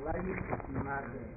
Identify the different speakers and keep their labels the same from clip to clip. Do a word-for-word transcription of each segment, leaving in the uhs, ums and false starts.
Speaker 1: Why is Nargari?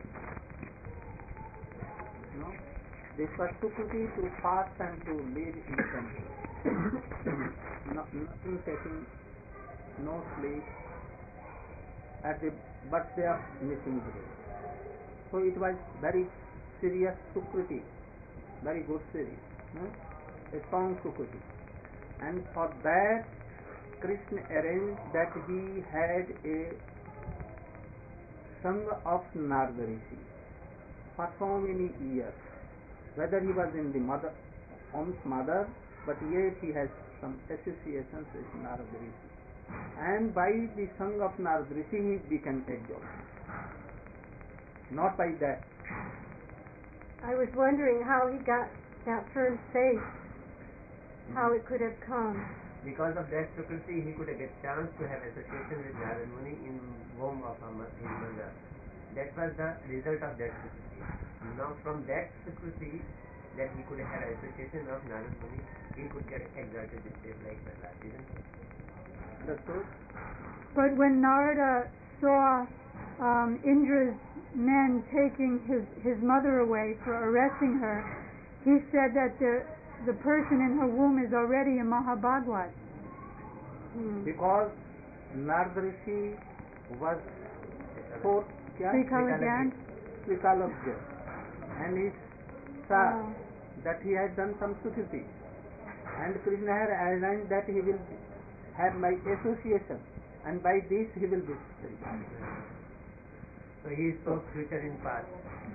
Speaker 1: No? This was Sukriti to fast and to live in the temple. no, nothing taking, no sleep at the birthday of missing Guru. So it was very serious Sukriti, very good serious, no? A strong Sukriti. And for that Krishna arranged that he had a Sangha of Narada Rishi for so many years. Whether he was in the mother, Om's mother, but yet he has some associations with Narada Rishi. And by the Sangha of Narada Rishi he became exalted. Not by that.
Speaker 2: I was wondering how he got that firm faith, how it could have come.
Speaker 3: Because of that Sukriti, he could get chance to have association with Narada Muni in womb of his mother. That was the result of that Sukriti. Now from that Sukriti, that he could have association of Narada Muni, he could get exalted this way like Prahlad, isn't it?
Speaker 1: Understood?
Speaker 4: But when Narada saw um, Indra's men taking his, his mother away for arresting her, he said that the the person in her womb is already a Mahabhagwat.
Speaker 1: Hmm. Because Narada Rishi was fourth
Speaker 4: Srikalagyan,
Speaker 1: Srikalagyan, and he saw oh. that he had done some sukriti, and Krishna had arranged that he will have my association, and by this he will be free.
Speaker 3: So he is so future in past.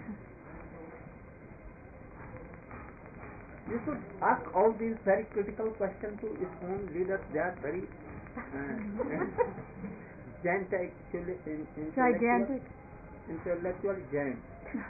Speaker 1: You should ask all these very critical questions to ISKCON leaders. They are very uh, gigantic,
Speaker 4: gigantic,
Speaker 1: intellectual giants.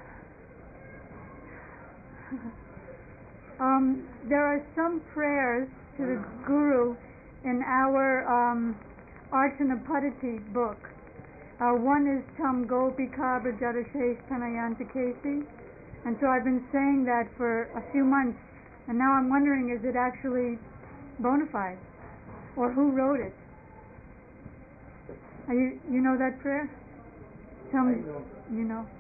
Speaker 4: Um, there are some prayers to the Guru in our um, Archana Padati book. Uh, one is Tam Gopika Brajadashesh Tanayanta Kesi, and so I've been saying that for a few months. And now I'm wondering, is it actually bona fide? Or who wrote it? Are you, you know that prayer? Tell me.
Speaker 1: Know.
Speaker 4: You know.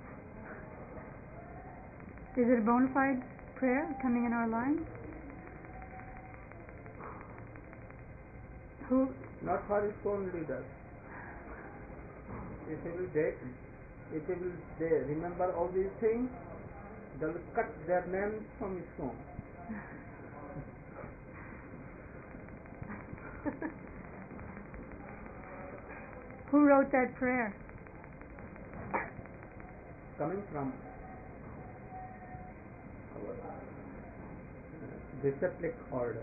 Speaker 4: Is it a bona fide prayer coming in our line? Who?
Speaker 1: Not for ISKCON leaders. If they will, they, if they will they remember all these things, they will cut their names from ISKCON.
Speaker 4: Who wrote that prayer?
Speaker 1: Coming from our disciplic order.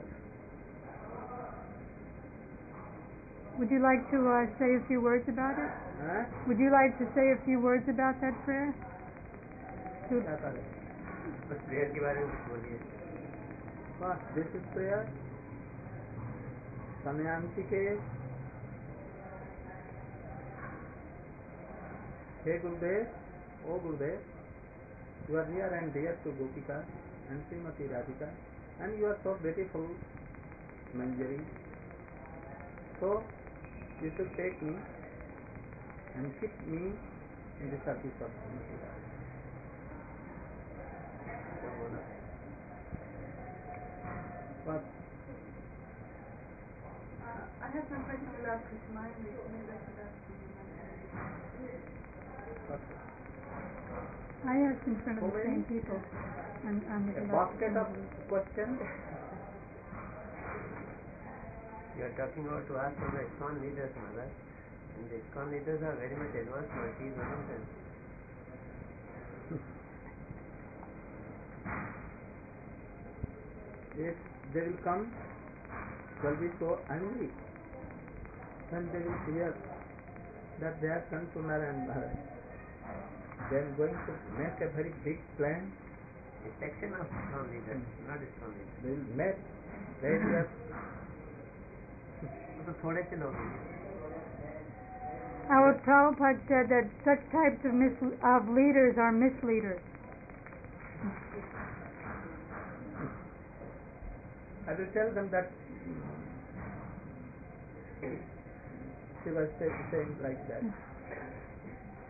Speaker 4: Would you like to uh, say a few words about it?
Speaker 1: Huh?
Speaker 4: Would you like to say a few words about that prayer? To
Speaker 3: बस prayer के बारे में कुछ बोलिए.
Speaker 1: बस this is prayer समयांति के हे गुरुदेव, ओ गुरुदेव, you are near and dear to Gopika and Srimati Radhika, and you are so beautiful, Manjari. So you should take me and keep me in the service of Srimati Radhika. But
Speaker 5: uh, I have some questions about Krishna. Maybe I should ask you.
Speaker 4: I asked in front of the same people. And, and
Speaker 1: a basket of questions.
Speaker 3: You are talking about to ask from the ISKCON leaders, Mother. And the ISKCON leaders are very much advanced, but he is one of them.
Speaker 1: If they will come, they will be so angry when they will hear that they are sons to Narayan Maharaj. They are going to make a very big plan.
Speaker 3: A section of ISKCON leaders, not ISKCON leaders.
Speaker 1: They will make various.
Speaker 3: So थोड़े से लोग हैं.
Speaker 4: Our Prabhupada said that such types of, mis- of leaders are misleaders.
Speaker 1: I will tell them that she was saying like that.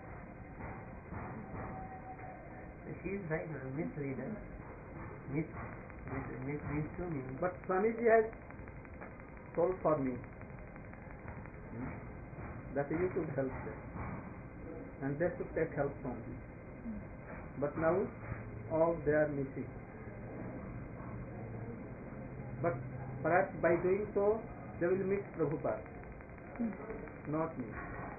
Speaker 3: she is right, uh, misreader. Miss, miss, miss means to me.
Speaker 1: But Swamiji has told for me hmm, that you should help them and they should take help from you. But now all they are missing. But perhaps by doing so they will miss Prabhupada, not me.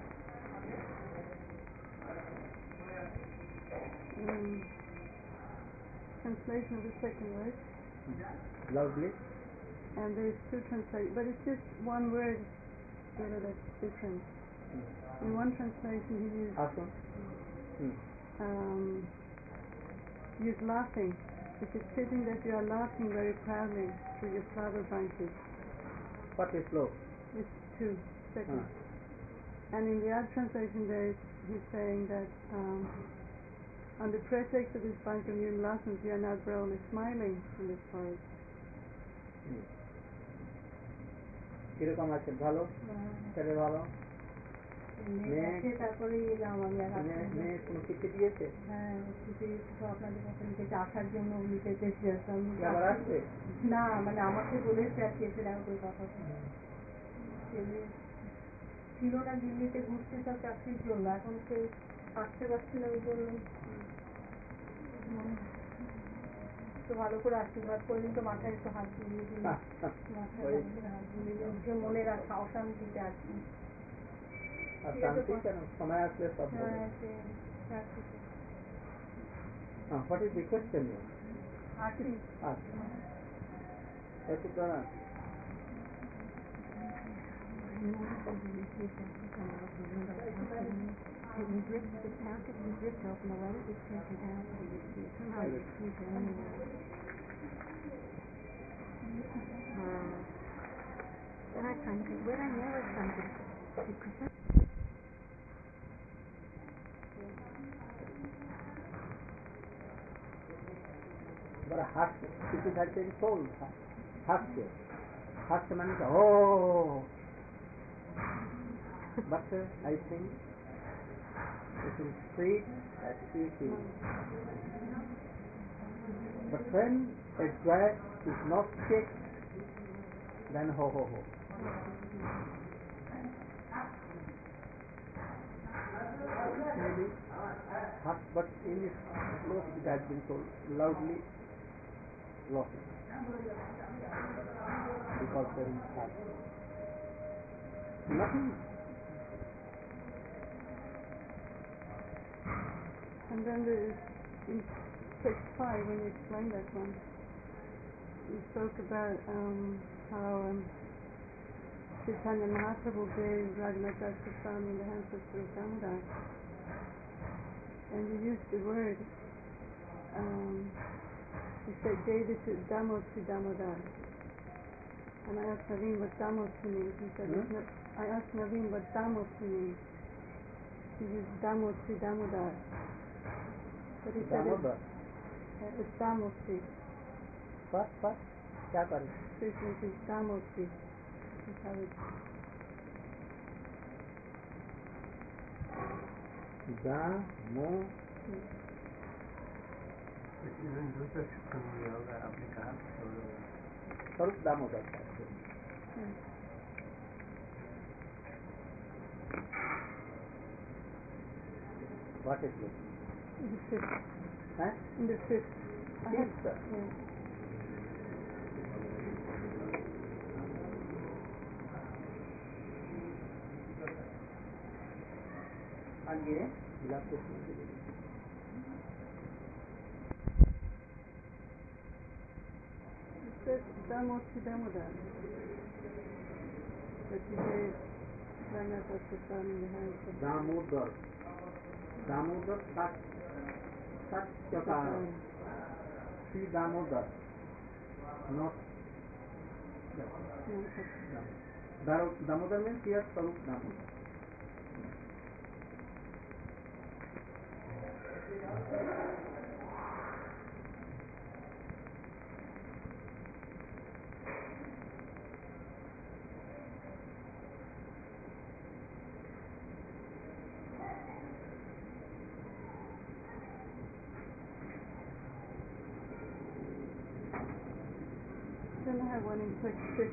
Speaker 4: Um, translation of the second word,
Speaker 1: Loudly.
Speaker 4: and there's two translations, but it's just one word together that's different. In one translation he used
Speaker 1: Awesome. Hmm.
Speaker 4: um, used laughing. It is fitting that you are laughing very proudly through your flower branches.
Speaker 1: What is love?
Speaker 4: It's two seconds.
Speaker 1: Ah.
Speaker 4: And in the other translation there he's saying that um, on the pretext of this bunch of new blossoms you are now grown smiling in this forest.
Speaker 1: Hmm. কিরকম আছে ভালো? ছেলে ভালো? মেয়ে
Speaker 2: তারপরে এলাম আমি আর
Speaker 1: মেয়ে- মেয়ে কোনো চিঠি দিয়েছে?
Speaker 2: হ্যাঁ চিঠি তো আপনাদের কাছে লিখেছে আসার জন্য লিখে চেয়েছে আমি
Speaker 1: কি আবার আসবে?
Speaker 2: না মানে আমাকে বলেছে আর কি এসে দেখা করে কথা এমনি ছিল না দিল্লিতে ঘুরতে সব চাকরির জন্য এখন সে আসতে পারছে না ওই জন্য তো ভালো করে আশীর্বাদ করলেন তো মাথায় একটু হাত বুলিয়ে দিন মাথায় ভালো করে হাত বুলিয়ে দিন যে মনে রাখা অশান্তিতে আর কি
Speaker 1: আর শান্তি কেন? সময় আসলে সব হবে।
Speaker 2: হ্যাঁ সে রাখছি
Speaker 1: Ah, what is the question?
Speaker 2: আছি
Speaker 1: Ask. What is the
Speaker 2: Then I trying to where I know something.
Speaker 1: बड़ा हास्य किसी घर से सोल हास्य हास्य मन का oh but I think it is sweet as sweet is. But when a joy is not checked, then ho ho ho. Maybe hot, but in this close it has been told loudly laughing because there is heart. Nothing.
Speaker 4: And then there is in text five when you explain that one you spoke about um, how um, Chaitanya Mahaprabhu gave Raghunath Swami in the hands of Sri Damodar, and you used the word um, you said gave it to Damos to Damodar, and I asked Naveen what Damos to means. He said
Speaker 1: Hmm?
Speaker 4: it's not, I asked Naveen what Damos to means. He used Damos to Damodar, but he said
Speaker 1: Damodar.
Speaker 4: it's, uh, it's Damos to
Speaker 1: What? What? क्या करें?
Speaker 4: Krishna is Damos to. That's how it's
Speaker 1: दामो
Speaker 3: दूसरा सूत्र में होगा आपने कहा
Speaker 1: स्वरूप दामोदर का
Speaker 4: yeah.
Speaker 1: What is it?
Speaker 4: in the fifth.
Speaker 1: Huh?
Speaker 4: In the fifth. I had,
Speaker 1: Fifth.
Speaker 4: yeah.
Speaker 1: आगे गुलाब के फूल के लिए
Speaker 4: It says Damos to Damodar. That he gave Raghunath Swami in the hands of
Speaker 1: Damodar Damodar सात सत्यकार Shri Damodar not Damodar means here स्वरूप Damodar
Speaker 2: one in text six.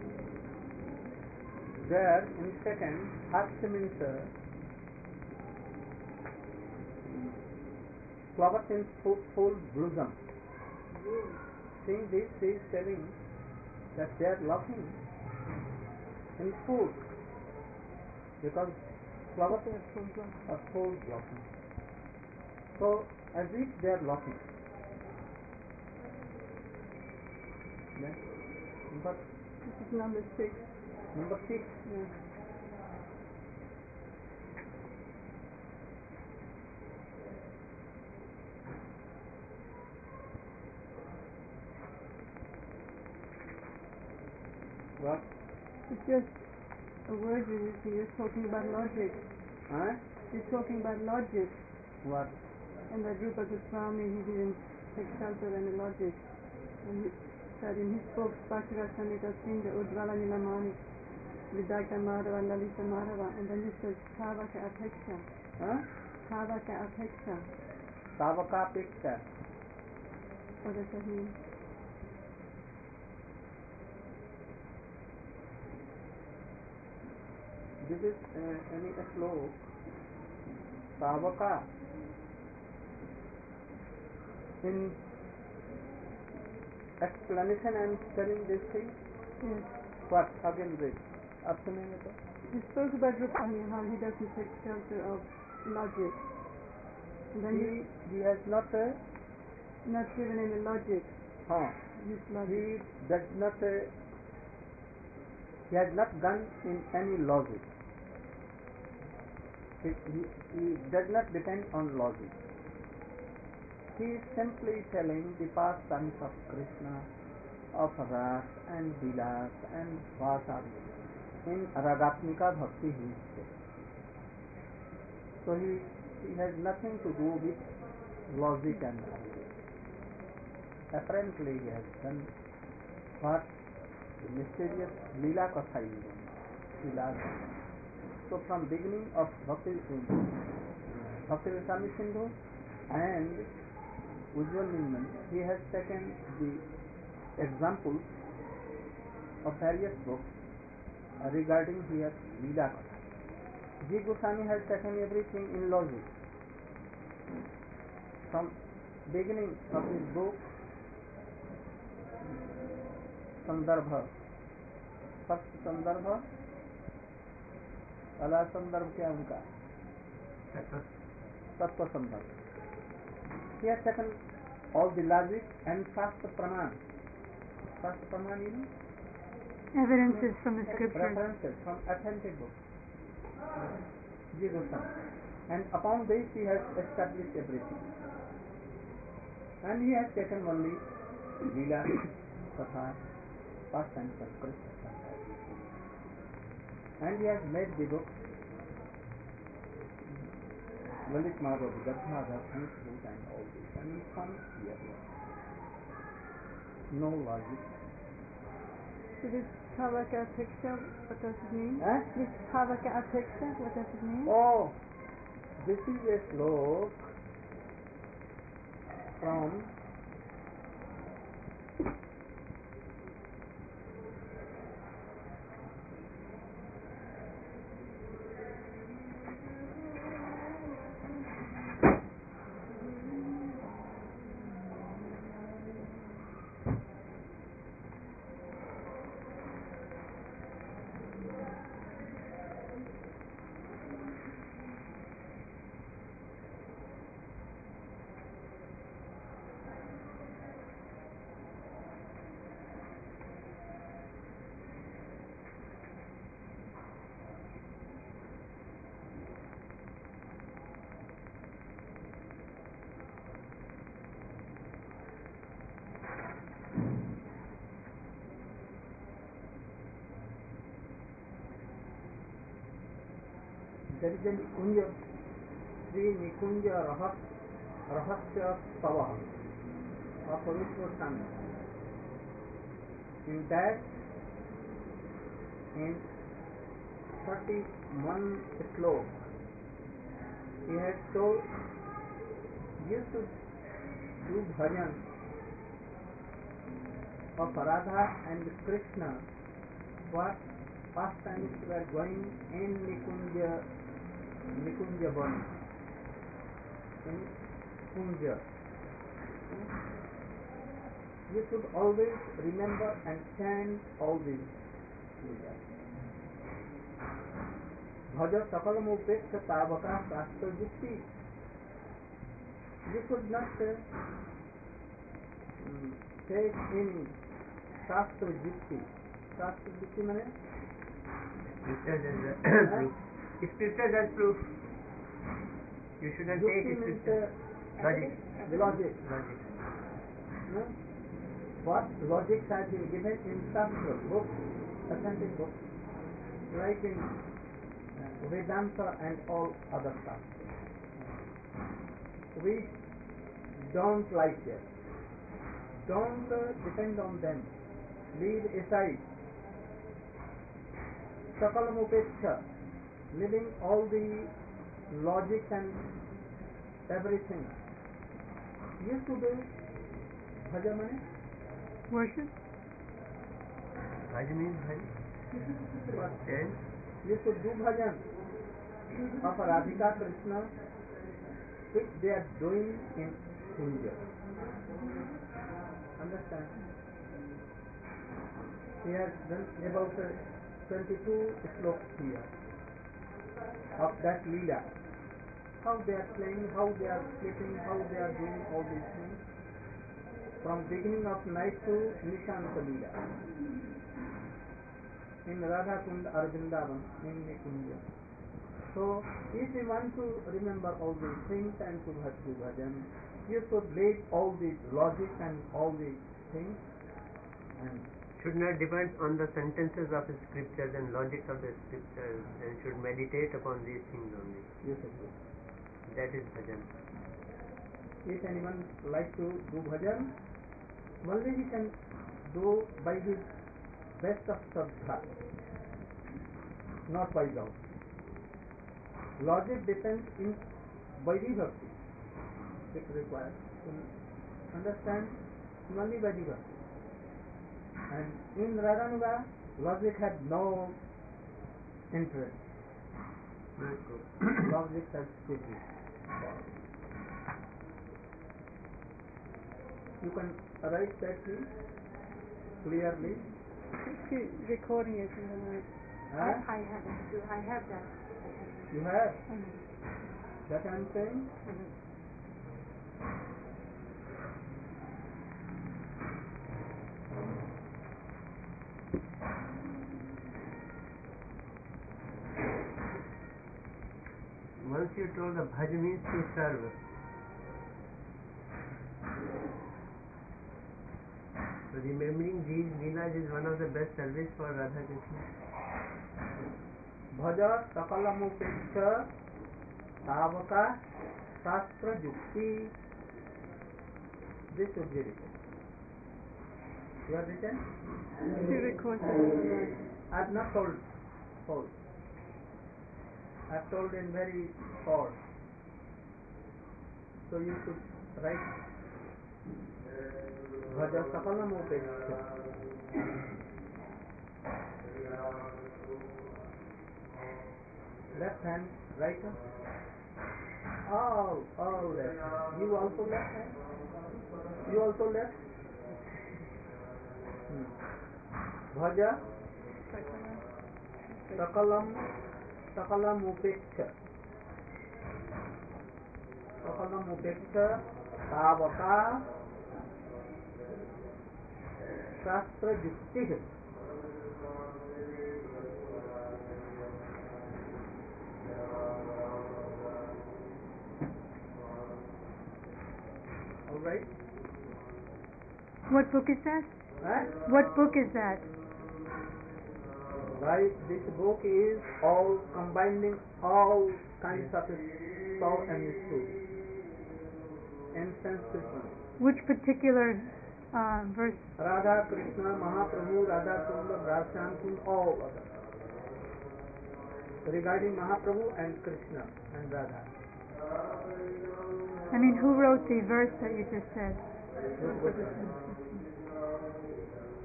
Speaker 1: There in second, first means uh, flowers in full, full blossom. Seeing this, he is telling that they are laughing in full because flowers are full blossom. So as if they are laughing. Then, but
Speaker 2: This is number six.
Speaker 1: number six.
Speaker 2: Yeah.
Speaker 1: What?
Speaker 2: It's just a word we're using. You're talking about logic.
Speaker 1: Huh?
Speaker 2: You're talking about logic.
Speaker 1: What?
Speaker 2: And that Rupa Goswami, he didn't take shelter of any logic. And he said in his book, Bhakti-rasa Samhita Sindhu, Ujjvala Nilamani, Vidagta Madhava, Lalita Madhava, and then he says, Thava ka apeksha.
Speaker 1: Huh?
Speaker 2: Thava ka apeksha.
Speaker 1: Tavaka Piksha.
Speaker 2: What does that mean?
Speaker 1: This is uh, any slok. Tavaka. In explanation I am telling this thing.
Speaker 2: Yes.
Speaker 1: What? Again read. आप सुनेंगे तो?
Speaker 2: He spoke about Rupani, how he doesn't take shelter of logic. And then
Speaker 1: He, he has not uh,
Speaker 2: he's not given any logic.
Speaker 1: huh,
Speaker 2: His logic.
Speaker 1: he does not uh, he has not gone in any logic. He, he, he does not depend on logic. He is simply telling the pastimes of Krishna, of Ras and Vilas and Vasa. In Ragatmika Bhakti he is saying. So he, he has nothing to do with logic and logic. Apparently he has done what the mysterious Leela Katha is doing. Leela Katha. So from beginning of Bhakti Bhakti Rasami Sindhu and Ujjwal Nilmani, he has taken the examples of various books regarding here Leela Katha. G. Goswami has taken everything in logic. From beginning of his book, Sandarbha, first Sandarbha, अला संदर्भ क्या उनका तत्व संदर्भ. He has taken all the logic and fast praman. Fast praman, you know?
Speaker 4: Evidences from the scriptures.
Speaker 1: References from authentic books. G. Goswami. And upon this he has established everything. And he has taken only Leela, Katha, pastimes of Krishna. And he has made the book Lalit Madhav, Gadmadhav, Hansrut and all this. And he comes here. No logic.
Speaker 2: So this Thavaka Apeksha, what does it mean?
Speaker 1: Eh?
Speaker 2: This Thavaka Apeksha, what does it mean?
Speaker 1: Oh, this is a slok from there is a Nikunja, Sri Nikunja Rahas, Rahasya Stava of Rupa Goswami. In that, in thirty-one slok, he has told, used to do bhajan of Radha and Krishna, what pastimes were going in Nikunja, Nikunja Van, in Kunja. You should always remember and chant all these. Bhaja sakalam upekha tavaka shastra yukti. You should not uh, mm, take any shastra yukti. Shastra yukti means
Speaker 3: Scriptures as a proof. Scriptures as proof. You shouldn't take
Speaker 1: yukti means
Speaker 3: scriptures.
Speaker 1: uh,
Speaker 3: Logic.
Speaker 1: logic.
Speaker 3: Logic.
Speaker 1: No? What logic has been given in Shastra books, authentic books, like in uh, Vedanta and all other stuff. We don't like it. Don't uh, depend on them. Leave aside. Sakalamupeksha, leaving all the logic and everything. Used to do bhaja means
Speaker 4: Worship?
Speaker 3: Bhajan means bhajan.
Speaker 1: what?
Speaker 3: And
Speaker 1: You should do bhajan of Radhika Krishna, which they are doing in Kunja. Understand? He has done about uh, twenty-two slokas here of that Leela. How they are playing, how they are sleeping, how they are doing all these things. From beginning of night to Nishanta Leela. In Radha Kund Arvindavan, in Nikunja. So, if you want to remember all these things and to do bhajan, you should leave all the logic and all these things and
Speaker 3: should not depend on the sentences of the scriptures and logic of the scriptures, and should meditate upon these things only.
Speaker 1: you should do.
Speaker 3: That is bhajan.
Speaker 1: If anyone like to do bhajan, only he can do by his best of sadhana, not by doubt. Logic depends in Vaidhi Bhakti. It requires to understand only Vaidhi Bhakti. And in Radhanuga, logic had no interest. Logic has stupid. You can write that thing clearly.
Speaker 2: Keep recording it in the night.
Speaker 1: Huh?
Speaker 5: I have it too. I have that.
Speaker 1: You have
Speaker 2: Mhm.
Speaker 1: that I am saying.
Speaker 3: Once you told the bhaj means to serve. So remembering these leelas is one of the best service for Radha Krishna.
Speaker 1: Bhaja sakalamupeksha tavaka shastra yukti. This should be written. You have written?
Speaker 2: She records it in the night.
Speaker 1: I have not told whole. I have told in very short. So you should write Bhaja sakalamupeksha. Left hand, right hand. All, all left. You also left hand? You also left? Hmm. Bhaja sakalam sakalam upeksha. Sakalam upeksha tavaka shastra yukti. All right?
Speaker 4: What book is that?
Speaker 1: Huh?
Speaker 4: What book is that?
Speaker 1: Right, this book is all combining all kinds of thought and truth in Sanskrit.
Speaker 4: Which particular uh, verse?
Speaker 1: Radha, Krishna, Mahaprabhu, Radha Kunda, Rasham Kunda, all others. Regarding Mahaprabhu and Krishna and Radha.
Speaker 4: I mean, who wrote the verse that you just said?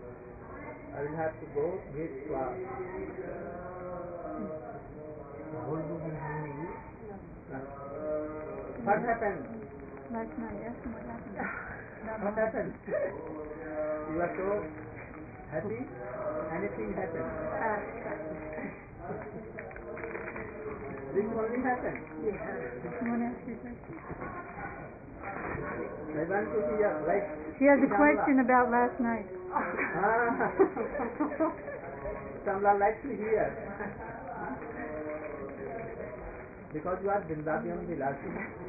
Speaker 1: I will have to go his class.
Speaker 3: Won't do this evening.
Speaker 1: What happened?
Speaker 4: Last night, ask him what happened.
Speaker 1: What happened? You are so happy? Anything happened? This only happened?
Speaker 4: You want to ask your question?
Speaker 1: I want to hear, like...
Speaker 4: She has a
Speaker 1: Shamla.
Speaker 4: question about last night.
Speaker 1: Ah. Shamla likes to hear. Because you are Vrindavan Vilasi.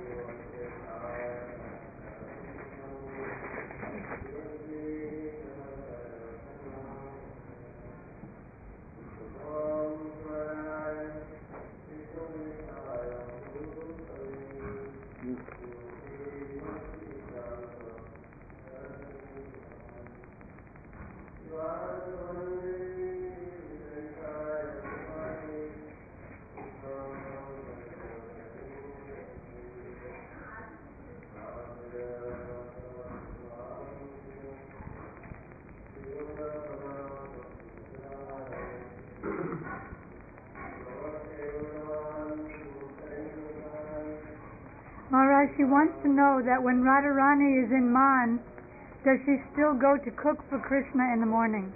Speaker 4: Maharaj, she wants to know that when Radharani is in Man, does she still go to cook for Krishna in the morning?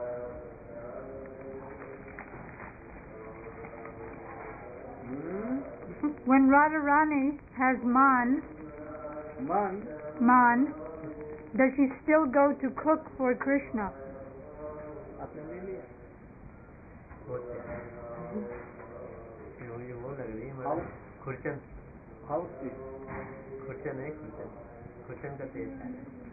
Speaker 1: Hmm?
Speaker 4: When Radharani has Man,
Speaker 1: Man,
Speaker 4: Man, does she still go to cook for Krishna?
Speaker 1: आपने ले लिया?
Speaker 3: ये मुझे वो लग रही है
Speaker 1: How?
Speaker 3: मतलब खुरचन
Speaker 1: How sweet?
Speaker 3: खुरचन है खुरचन खुरचन का टेस्ट है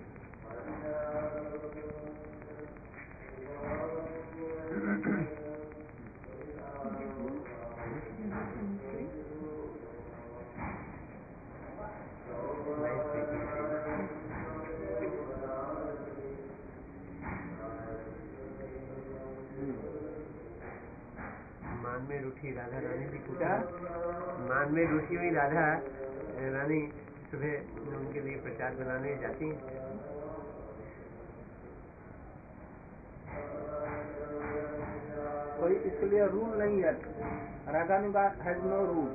Speaker 3: मान में रूठी राधा रानी भी पूछा मान में रूठी हुई राधा रानी सुबह उनके लिए प्रसाद बनाने जाती हैं
Speaker 1: कोई इसके लिए रूल नहीं है रागानुगा has no rule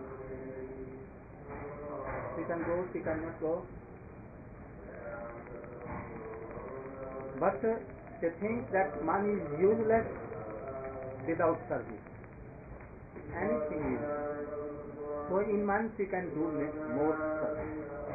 Speaker 1: she can go she cannot go but they think that man is useless without service anything is so in man she can do more service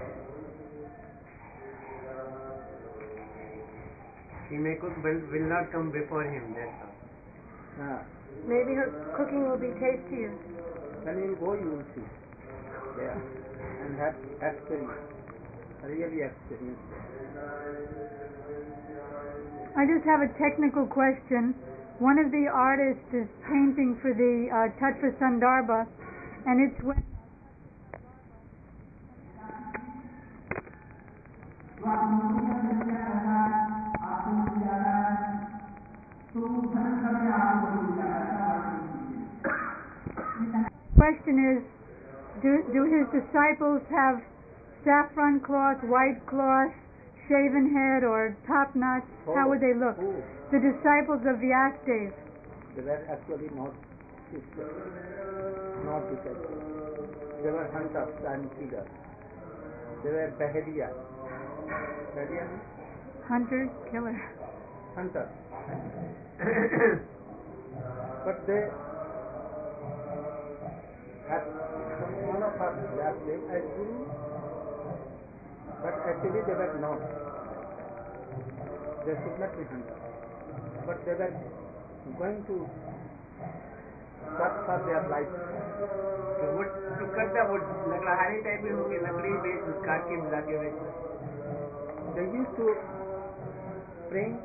Speaker 3: she may cook but will not come before him that's all
Speaker 1: uh,
Speaker 5: Maybe her cooking will be tastier.
Speaker 1: when you go you will see yeah and have experience really experience
Speaker 4: I just have a technical question. One of the artists is painting for the uh, Tattva Sandarbha, and it's when question is, do, do his disciples have saffron cloth, white cloth, shaven head, or top knots?
Speaker 1: Oh,
Speaker 4: How would they look?
Speaker 1: oh.
Speaker 4: The disciples of Vyasadeva.
Speaker 1: They were actually not sisters, not disciples. They were hunters and feeders. They were Bahadiya. Bahadiya means
Speaker 4: Hunter, killer.
Speaker 1: hunters. But they had one of us Vyasadeva as Guru, but actually they were not. They should not be hunters. But they were going to search for their life.
Speaker 3: तो वो तो करता वो लकड़हारे type में होंगे लकड़ी बेच काट के मिला के बेचना
Speaker 1: They used to bring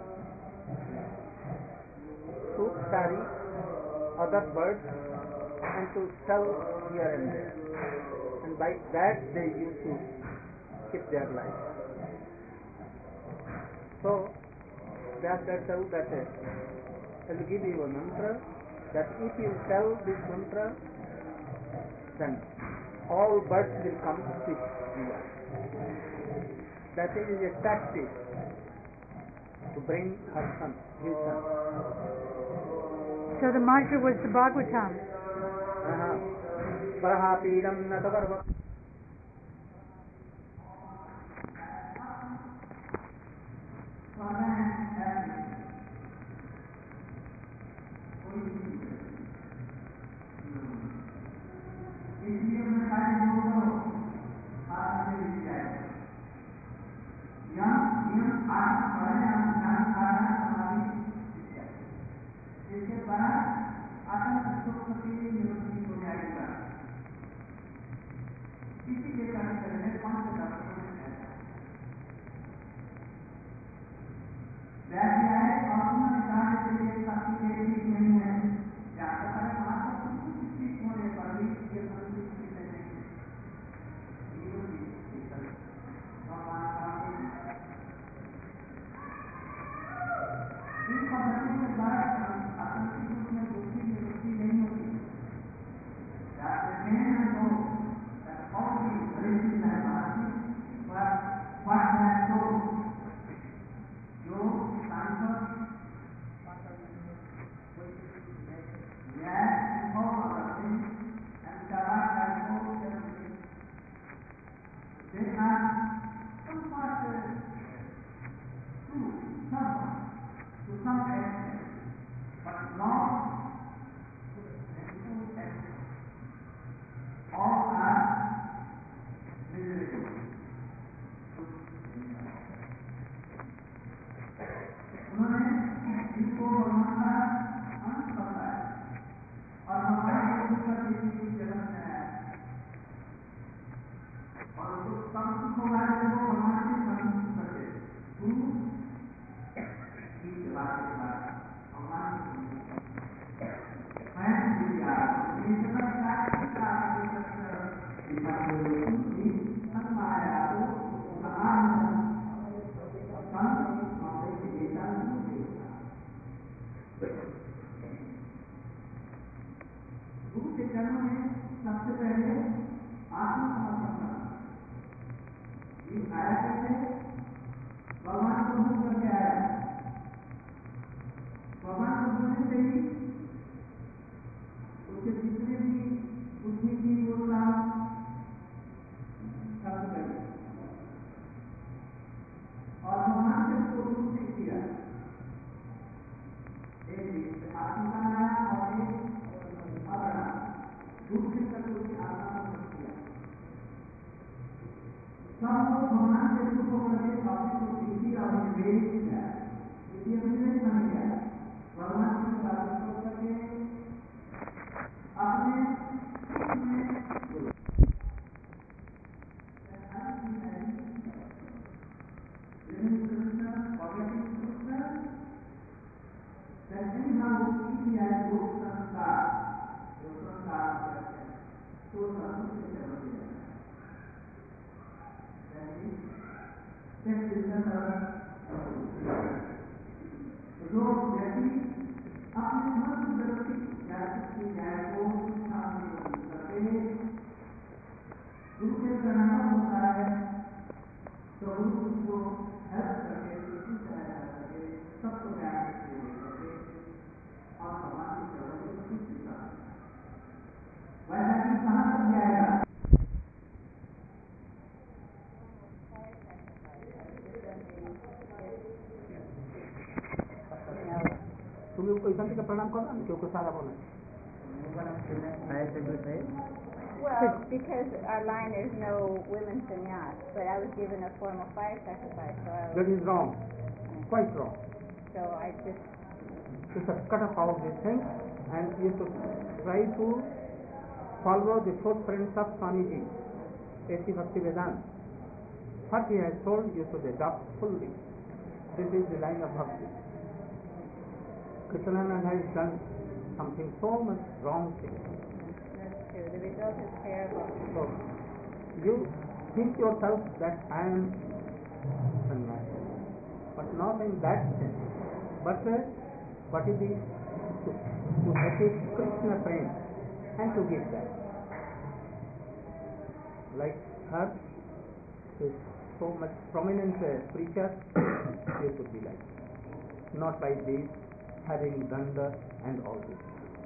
Speaker 1: fruit, sari, other birds, and to sell here and there. And by that they used to keep their life. So, that that tells that uh, I will give you a mantra that if you tell this mantra, then all birds will come to sit here. That is a tactic. to bring her son, his son.
Speaker 4: So the mantra was the Bhagavatam.
Speaker 1: Parahapidam natavarva. तुम्ही कोई संत का प्रणाम करो ना क्योंकि सारा बोला
Speaker 6: Well, because our line there's no women sannyas, but I was given a formal fire sacrifice, so I was,
Speaker 1: that is wrong, quite wrong.
Speaker 6: so I just
Speaker 1: You should cut off all of these things and you should try to follow the footprints of Swamiji, A C Bhakti Vedanta. What he has told you should adopt fully. This is the line of Bhakti. Krishnanand has done something so much wrong thing.
Speaker 6: that's true. The result is terrible.
Speaker 1: So, you think yourself that I am sannyasi, but not in that sense. But uh, what is the to, to achieve Krishna prema and to give that. Like her, is so much prominent uh, preacher, you should be like. not by this, having danda and all this.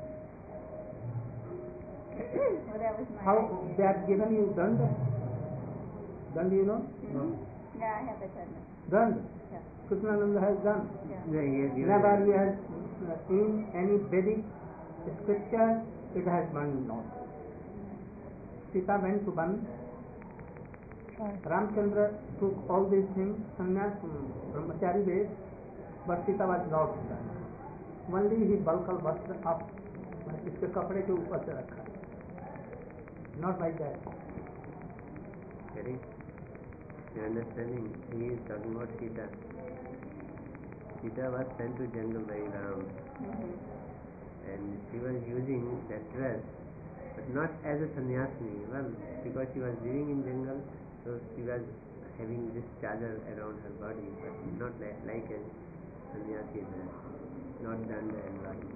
Speaker 6: Well, that was my
Speaker 1: How
Speaker 6: idea.
Speaker 1: they have given you danda? Danda, you know?
Speaker 6: Mhm. Yeah, I have a danda.
Speaker 1: Danda.
Speaker 6: Yeah.
Speaker 1: Krishnananda has done.
Speaker 6: Yeah.
Speaker 3: Yeah, he has given
Speaker 1: Never
Speaker 3: it.
Speaker 1: we have uh, in any Vedic scripture it has burned not. Sita went to burn. Ramchandra took all these things, sannyas, brahmachari days, but Sita was not done. Only he bulkal vastra up, इसके कपड़े के ऊपर से रखा. Not like that.
Speaker 3: Correct. Your understanding, he is talking about Sita. Sita was sent to jungle by Ram,
Speaker 6: Mm-hmm.
Speaker 3: and she was using that dress, but not as a sannyasini. Well, because she was living in jungle, so she was having this chadar around her body, but not like, like a sannyasi dress, not danda and body.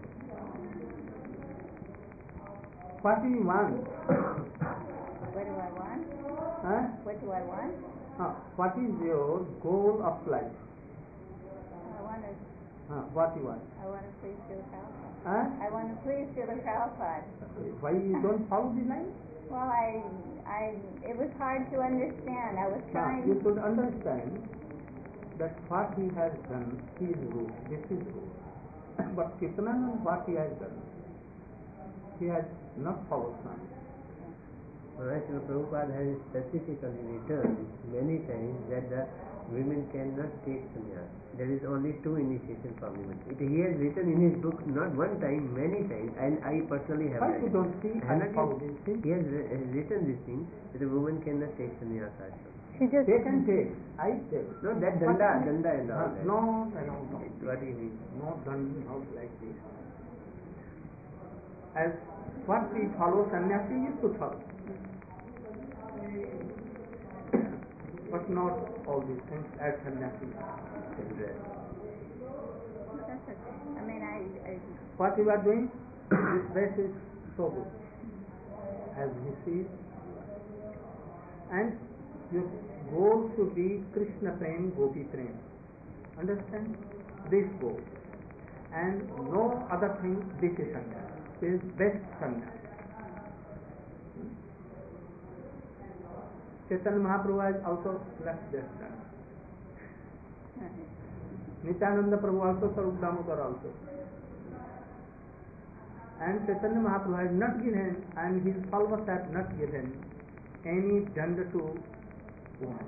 Speaker 1: What do you want?
Speaker 6: What do I want?
Speaker 1: Huh?
Speaker 6: What do I want?
Speaker 1: Uh, what is your goal of life?
Speaker 6: I want to.
Speaker 1: Uh, what you want?
Speaker 6: I want to please Srila Prabhupada.
Speaker 1: Huh?
Speaker 6: I want to please Srila Prabhupada.
Speaker 1: Why you don't follow the line?
Speaker 6: Well, I, I, it was hard to understand. I was
Speaker 1: Now,
Speaker 6: trying.
Speaker 1: you should understand that what he has done is good. This is good. But Kirtananand, what he has done, he has not followed Swami.
Speaker 3: Maharaj Prabhupada has specifically written many times that the women cannot take sannyas. There is only two initiation for women. It, he has written in his book not one time, many times, and I personally have
Speaker 1: Why
Speaker 3: read
Speaker 1: you
Speaker 3: it.
Speaker 1: don't see
Speaker 3: I have
Speaker 1: and
Speaker 3: not
Speaker 1: follow
Speaker 3: yet-
Speaker 1: these things?
Speaker 3: He has re- has written this thing that a woman cannot take sannyas also.
Speaker 4: She just
Speaker 1: They can take. I take.
Speaker 3: No, that danda, danda and all
Speaker 1: Uh,
Speaker 3: that.
Speaker 1: no, I don't know.
Speaker 3: What do you mean?
Speaker 1: No done not like this. As what we follow sannyasi is to follow. But not all these things as sannyasi.
Speaker 3: Dress.
Speaker 6: That's okay. I mean, I, I
Speaker 1: What you are doing, this dress is so good. As he sees. And your goal should be Krishna Prem, Gopi Prem. Understand? This goal. And no other thing, this is sannyas. This is best sannyas. Chaitanya Mahaprabhu has also left that sannyas. Nityananda Prabhu also, Sarup Damodar also. And Chaitanya Mahaprabhu has not given, and his followers have not given any danda to woman.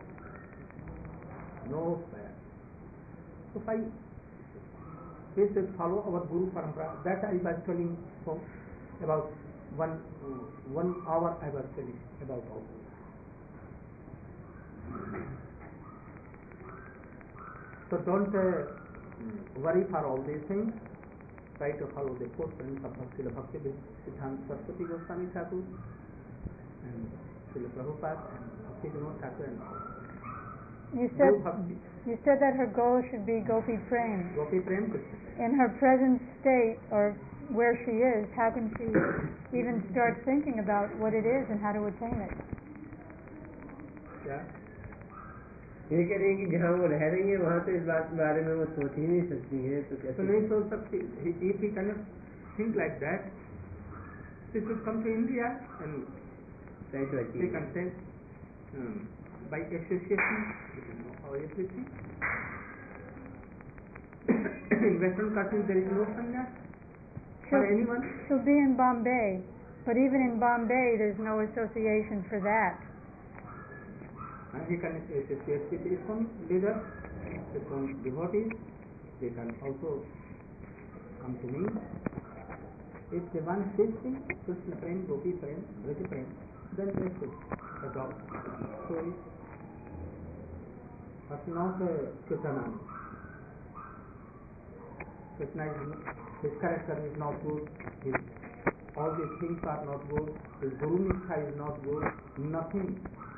Speaker 1: No prayer. So why we should follow our Guru Parampara? That I was telling for about one uh, one hour I was telling about all this. So don't uh, worry for all these things. Try to follow the footprints of Srila Bhakti Siddhanta Saraswati Goswami Thakur and Srila Prabhupada and Bhakti Vinod Thakur and all.
Speaker 4: You said
Speaker 1: Do Bhakti.
Speaker 4: you said that her goal should be Gopi Prem.
Speaker 1: Gopi Prem Krishna.
Speaker 4: In her present state, or where she is, how can she even start thinking about what it is and how to attain it?
Speaker 1: Yeah.
Speaker 3: ये कह रही है कि जहाँ वो रह रही है वहाँ तो इस बात के बारे में वो सोच ही नहीं सकती है तो
Speaker 1: So
Speaker 3: कैसे
Speaker 1: नहीं सोच सकती. If he cannot think like that, she should come to India and
Speaker 3: try to
Speaker 1: they
Speaker 3: achieve
Speaker 1: can say um, by association you can know how everything. In Western countries there is no sannyas for
Speaker 4: She'll,
Speaker 1: anyone.
Speaker 4: she'll be in Bombay, but even in Bombay there's no association for that.
Speaker 1: And he can associate with his own leaders, his own devotees. They can also come to me. If they want this thing, Krishna Prem, Gopi Prem, Raja Prem, then they should adopt. So it but not uh, Kirtananda. Krishna is not, his character is not good, his, all these things are not good, his Guru Nikha is not good, nothing.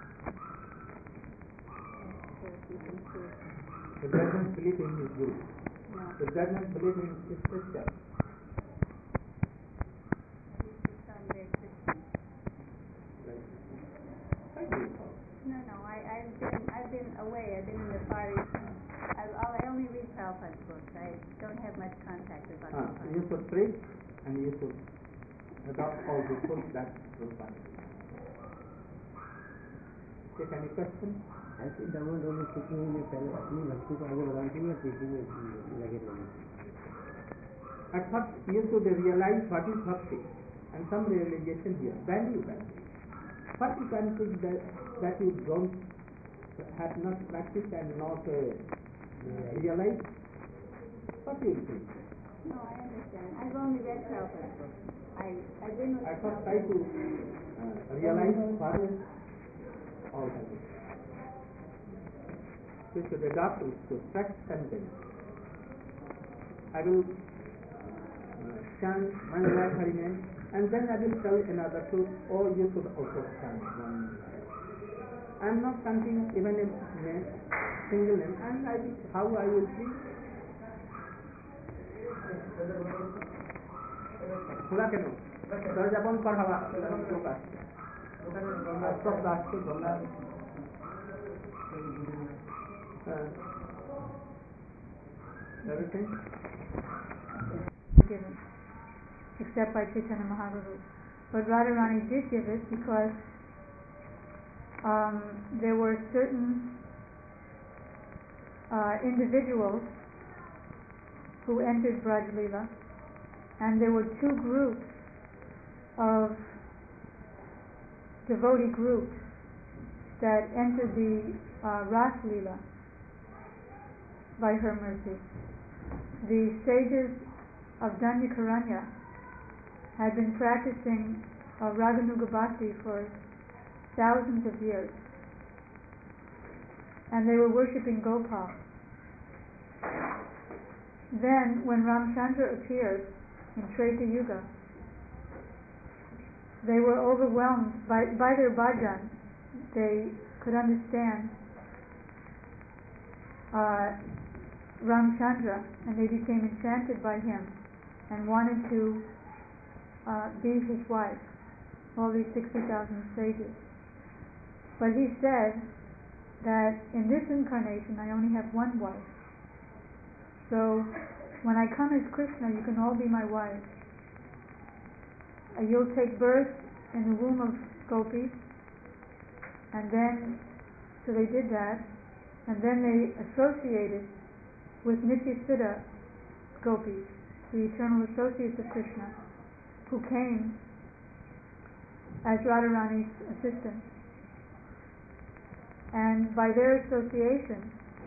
Speaker 1: He does not believe in his Guru. He does not believe in his scripture.
Speaker 6: No, no, I, I've been, I've been away. I've been in the Far East. I, I only read Prabhupada. Prabhupada's books. I don't have much contact with Bhakti
Speaker 1: Uh,
Speaker 6: Prabhupada.
Speaker 1: you should pray and you should adopt all the books that Prabhupada. Take any question?
Speaker 3: ऐसे double double सीखने में पहले अपनी भक्ति को आगे बढ़ाने के लिए सीखने में लगे रहे.
Speaker 1: At first you should realize what is bhakti and some realization here. Then you can. First you can think that, that you don't have not practiced and not uh, realized. What do you think?
Speaker 6: No, I understand. I've only read Prabhupada's books. I, I've been with
Speaker 1: I first
Speaker 6: Prabhupada.
Speaker 1: try to uh, realize what is all that is. We should adopt it to practice and then. I will uh, chant one lakh Hari name and then I will tell another to, or you should also chant one. I am not chanting even a name, single name, and I will, how I will see. খোলা কেন দরজা বন্ধ করা হওয়া লোক আসছে সব আসছে তোমরা everything
Speaker 4: given, except by Chaitanya Mahaprabhu. But Radharani did give it because um, there were certain uh, individuals who entered Braj Leela, and there were two groups of devotee groups that entered the uh, Ras Leela by her mercy. The sages of Danyakaranya had been practicing uh, Raganuga Bhakti for thousands of years, and they were worshipping Gopal. Then, when Ramchandra appeared in Treta Yuga, they were overwhelmed by, by their bhajan. They could understand uh, Ramchandra, and they became enchanted by him and wanted to uh, be his wife, all these sixty thousand sages. But he said that in this incarnation I only have one wife. So when I come as Krishna, you can all be my wives. Uh, you'll take birth in the womb of gopis, and then, so they did that, and then they associated with Nityasiddha gopis, the eternal associates of Krishna, who came as Radharani's assistants. And by their association,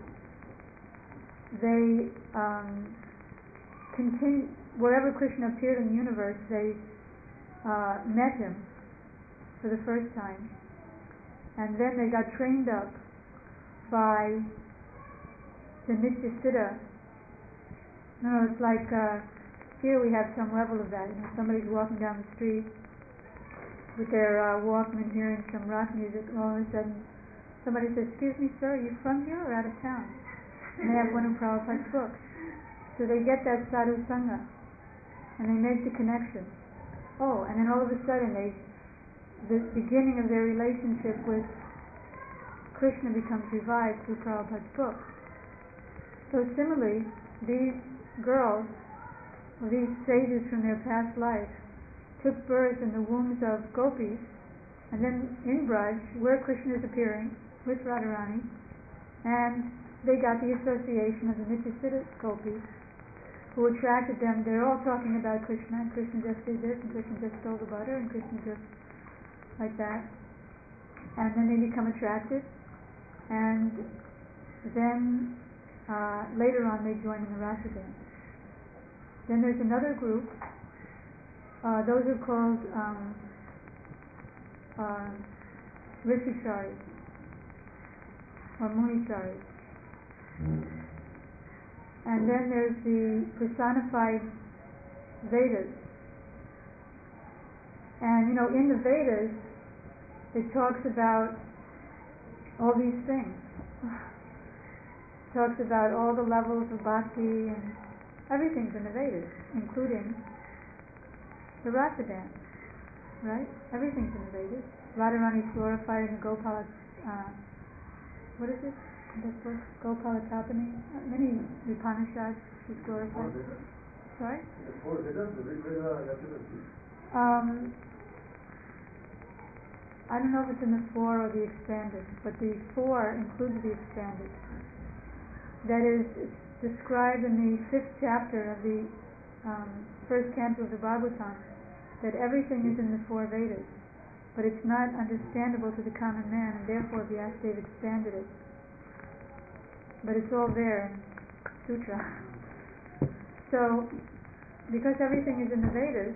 Speaker 4: they um, continue, wherever Krishna appeared in the universe, they uh, met him for the first time, and then they got trained up by the Nityasiddha. No, it's like uh, here we have some level of that. You know, somebody's walking down the street with their uh, Walkman hearing some rock music, and all of a sudden somebody says, "Excuse me, sir, are you from here or out of town?" And they have one of Prabhupada's books. So they get that sadhu sangha, and they make the connection. Oh, and then all of a sudden, they, the beginning of their relationship with Krishna becomes revived through Prabhupada's book. So similarly, these girls, or these sages from their past life, took birth in the wombs of gopis, and then in Braj, where Krishna is appearing with Radharani, and they got the association of the Nityasiddha gopis, who attracted them. They're all talking about Krishna, and Krishna just did this, and Krishna just stole the butter, and Krishna just like that. And then they become attracted, and then uh, later on they join in the Rasa dance. Then there's another group, uh, those are called um, uh, Rishisharis, or Municharis. And then there's the personified Vedas. And you know, in the Vedas, it talks about all these things. It talks about all the levels of bhakti, and everything's in the Vedas, including the Rasa dance, right? Everything's in the Vedas. Radharani is glorified in the Gopala, uh, what is it? This book, Gopala Tapani, uh, many Upanishads is glorified. Sorry?
Speaker 7: The four Vedas, the Rig Veda, Yajurveda.
Speaker 4: Um, I don't know if it's in the four or the expanded, but the four includes the expanded. That is, it's described in the fifth chapter of the um, first canto of the Bhagavatam, that everything is in the four Vedas, but it's not understandable to the common man, and therefore Vyasadeva expanded it. But it's all there in Sutra. So, because everything is in the Vedas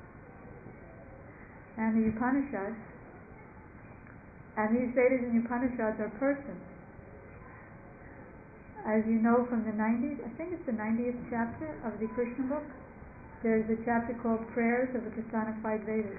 Speaker 4: and the Upanishads, and these Vedas and Upanishads are persons. As you know from the ninetieth, I think it's the ninetieth chapter of the Krishna book, there's a chapter called Prayers of the Personified Vedas.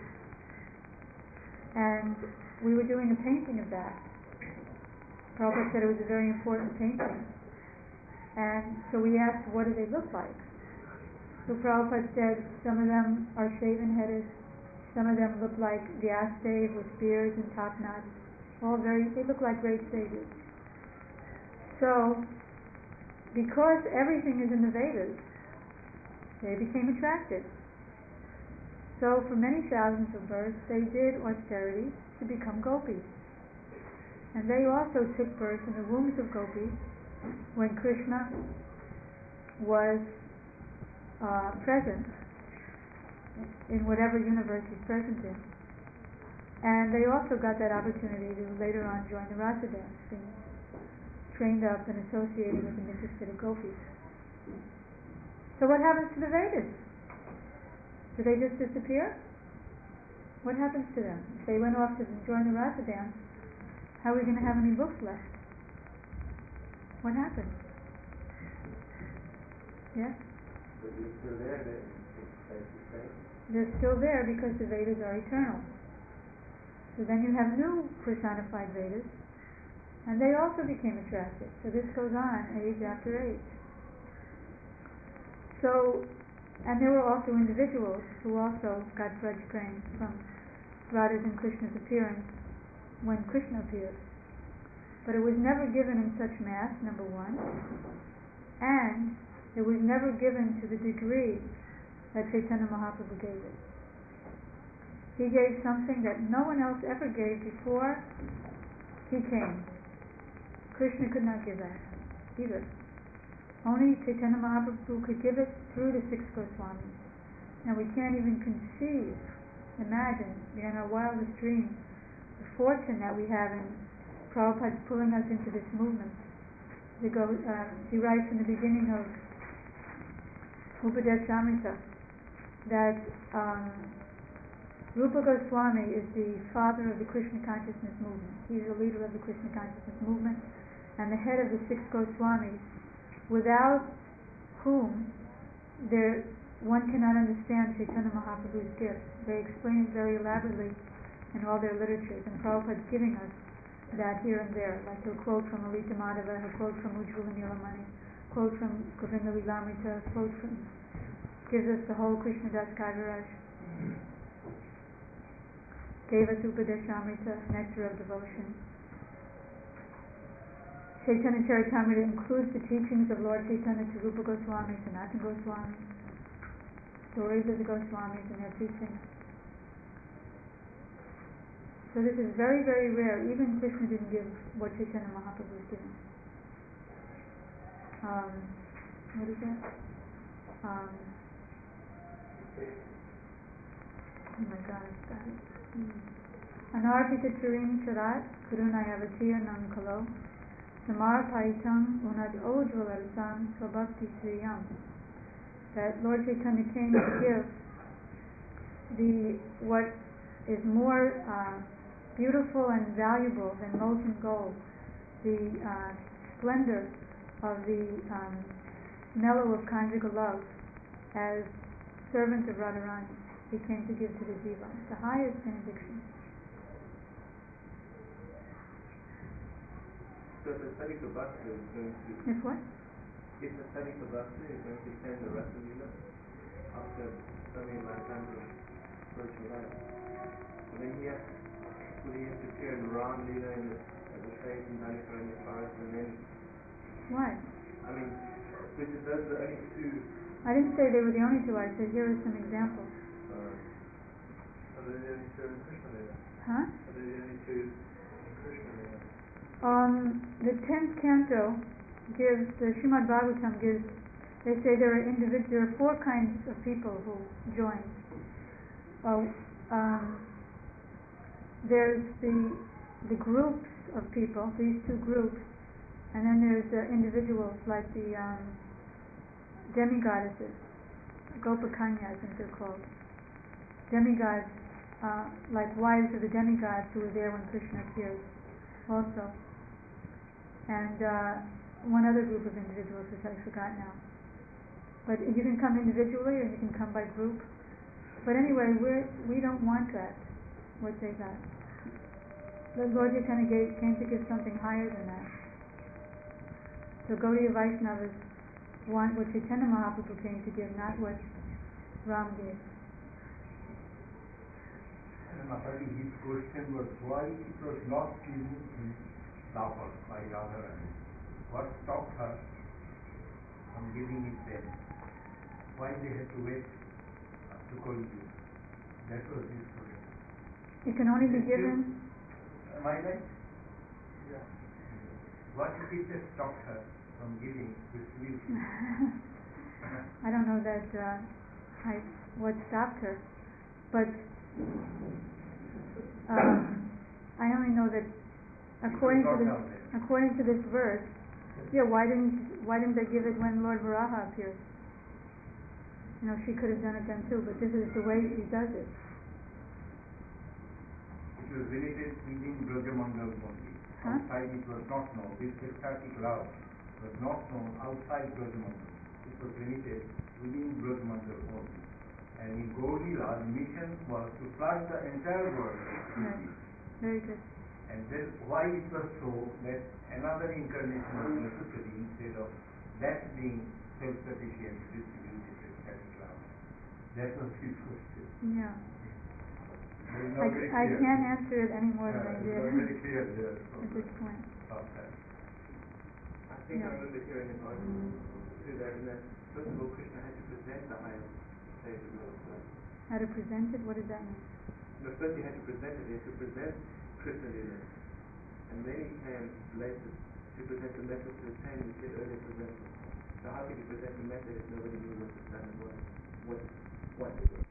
Speaker 4: And we were doing a painting of that. Prabhupada said it was a very important painting. And so we asked, what do they look like? So Prabhupada said, some of them are shaven-headed, some of them look like Vyasadeva with beards and top knots. All very, they look like great sages. So, because everything is in the Vedas, they became attracted. So for many thousands of births, they did austerity to become gopis. And they also took birth in the wombs of gopis when Krishna was uh, present in whatever universe he's present in. And they also got that opportunity to later on join the Rasa dance, being trained up and associated with the Nitya gopis. So what happens to the Vedas? Do they just disappear? What happens to them? If they went off to join the Rasa dance, how are we going to have any books left? What happened? Yes?
Speaker 7: But they're still there, they, as you say.
Speaker 4: They're still there because the Vedas are eternal. So then you have new personified Vedas, and they also became attracted. So this goes on age after age. So, and there were also individuals who also got grudge praying from Radha's and Krishna's appearance when Krishna appeared. But it was never given in such mass, number one, and it was never given to the degree that Chaitanya Mahaprabhu gave it. He gave something that no one else ever gave before he came. Krishna could not give that either. Only Chaitanya Mahaprabhu could give it through the six Goswamis. And we can't even conceive, imagine, beyond our wildest dreams, the fortune that we have in Prabhupada pulling us into this movement. He, go, uh, he writes in the beginning of Upadeshamrita that um, Rupa Goswami is the father of the Krishna consciousness movement. He's the leader of the Krishna consciousness movement and the head of the six Goswamis, without whom there one cannot understand Chaitanya Mahaprabhu's gift. They explain it very elaborately in all their literatures, and Prabhupada's giving us that here and there. Like he'll quote from Lalita Madhava, he'll quote from Ujjvala Nilamani, quote from Govinda Lilamrita, quote from, gives us the whole Krishna Das Kaviraj. Gave us Upadeshamrita, nectar of devotion. Chaitanya Charitamrita includes the teachings of Lord Chaitanya to Rupa Goswami, Sanatana Goswami, stories of the Goswamis and their teachings. So this is very, very rare. Even Krishna didn't give what Chaitanya Mahaprabhu is giving. Um, what is that? Um, oh my God, I've got it. Anarpita Charini Charat Karunayavatiya Nankalo Samarpaitam Unad Ojvalarsam Swabhakti Sriyam. That Lord Chaitanya came to give the what is more uh, beautiful and valuable than molten gold, the uh, splendor of the um, mellow of conjugal love as servant of Radharani. He came to give to the jiva, the highest benediction.
Speaker 7: So the Sarika Bhakta is going to...
Speaker 4: If what?
Speaker 7: If the Sarika Bhakta is going to send the rest of the Leela after Swami Madhukandra spiritual life. So then he has to, would he have to appear in Ram Leela in the, at Shahid Nalika and Faras and then,
Speaker 4: Why?
Speaker 7: I mean, which is those the only two,
Speaker 4: I didn't say they were the only two. I said here are some examples.
Speaker 7: uh, are they the only two in Krishna Lila?
Speaker 4: Huh?
Speaker 7: Are they the only two in Krishna Lila?
Speaker 4: Um, the tenth canto gives, the Srimad Bhagavatam gives, they say there are individ- there are four kinds of people who join. Uh, um, there's the the groups of people, these two groups, and then there's uh, individuals like the um, demigoddesses, Gopakanya I think they're called. Demigods, uh, like wives of the demigods who were there when Krishna appeared also. And uh, one other group of individuals which I forgot now. But you can come individually or you can come by group. But anyway, we're, we don't want that, what they got. The Lord Chaitanya gave, came to give something higher than that. So Gaudiya Vaishnavas want what Chaitanya Mahaprabhu came to give, not what Ram gave.
Speaker 8: And Mataji, his question was why it was not given in Lahore by Radharani. What stopped her from giving it then? Why they had to wait up to Kolji? That was his question.
Speaker 4: It can only be given.
Speaker 8: Am I right? Yeah. What if it just stopped her from giving this leaf?
Speaker 4: I don't know that uh, I, what stopped her, but um, I only know that according to this, according to this verse, yeah, why didn't why didn't they give it when Lord Varaha appeared? You know, she could have done it then too, but this is the way she does it.
Speaker 8: It was limited within Brajamangal only.
Speaker 4: Huh?
Speaker 8: Outside it was not known. This ecstatic love was not known outside Brajamangal. It was limited within Brajamangal only. And in Gaudila, the mission was to flood the entire world.
Speaker 4: Right. Very good.
Speaker 8: And then why it was so that another incarnation was necessary instead of that being self-sufficient to distribute this ecstatic love. That was his question.
Speaker 4: Yeah.
Speaker 8: It's
Speaker 4: I,
Speaker 8: not very
Speaker 4: I
Speaker 8: clear.
Speaker 4: can't answer it any more than
Speaker 8: Uh,
Speaker 4: I
Speaker 8: it's
Speaker 4: did
Speaker 8: not very clear there. So
Speaker 4: at this point.
Speaker 8: about that.
Speaker 7: I think
Speaker 4: Yeah.
Speaker 7: I remember hearing an argument to that, and that first of all, Krishna had to present the highest stage of Lord first.
Speaker 4: How to present it? What does that mean?
Speaker 7: No, first he had to present it, he had to present Krishna Lila. And then he came later to present the method to attain which he had earlier presented. So how could he present the method if nobody knew what the standard was? What, what it was?